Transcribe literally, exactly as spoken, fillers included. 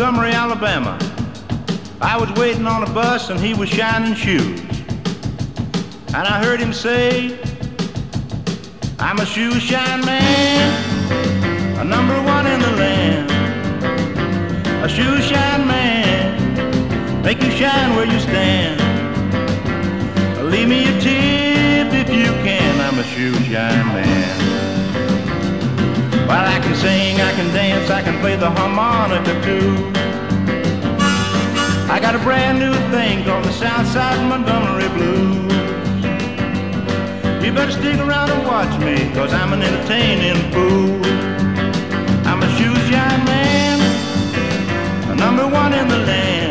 Montgomery, Alabama. I was waiting on a bus and he was shining shoes. And I heard him say, I'm a shoe shine man, a number one in the land. A shoe shine man, make you shine where you stand. Leave me a tip if you can, I'm a shoe shine man. While I can sing, I can dance, I can play the harmonica too. I got a brand new thing called the Southside Montgomery Blues. You better stick around and watch me, cause I'm an entertaining fool. I'm a shoe shine man, a number one in the land.